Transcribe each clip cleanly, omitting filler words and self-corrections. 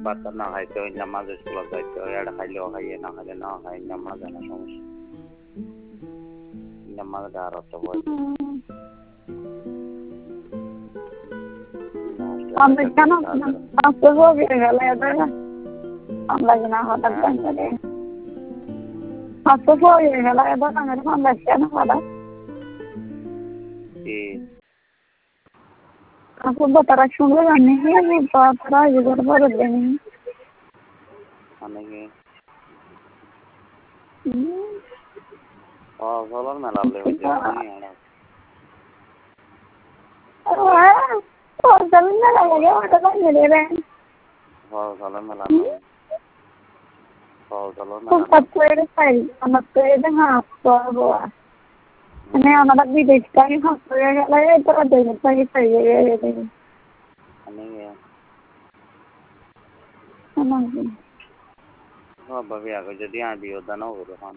ভাত না খাইতে ওই নামাজ স্কুলে যাইতে হয় এটা খাইলেও খাইয়ে না খাইলে না খাই নামাজ না সমস্যা নামাজ আর অত ভয় আমরা কেন আজকে হবে গেল এবার আমরা না হঠাৎ করে আজকে হবে গেল এবার আমরা কেন হঠাৎ aku batara sungu aneh ya nih batara juga baru deh aneh oh solar malah lewat jalan ya oh jalan malah ya ada kan jadi deh oh solar malah oh solar malah tempat kue sai anak kue dengan apa gua ini anak di desa ini kue kayak itu ada yang lagi sai ya ini aneh ya aneh oh babi aku jadi abi udah nau udah kan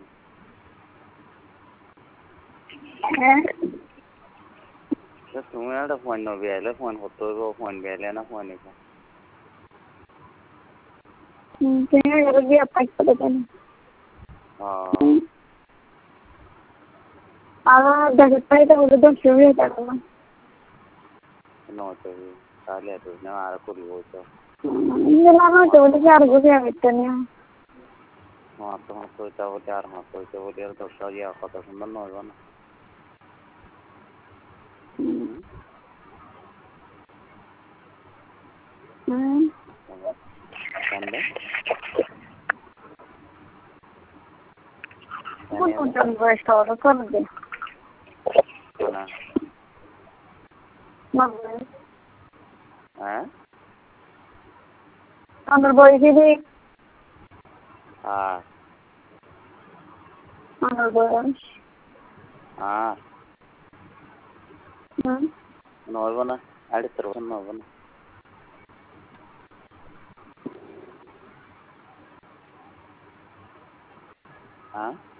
তুমি একটা phone নবি আইলে phone করতে হইব phone বেলে না phone নিব তুমি এর গিয়ে পাইছ দেন আর দেখো পাইতে বলে তো শুরু হয়ে গেল না তো তাহলে তো না আর করিব তো না না তো বলে আর বুঝে আইতে না তোমার কইতা বলে আর মা কইতে বলে আর দশ ইয়া কত সুন্দর নয় না Sande? Bukan bersaudara kan deh. Mana? Mana? Hah? Ambil boy sini. Ah. Ambil boy. Ah. Noy bana. Adi terus noy bana. Hah?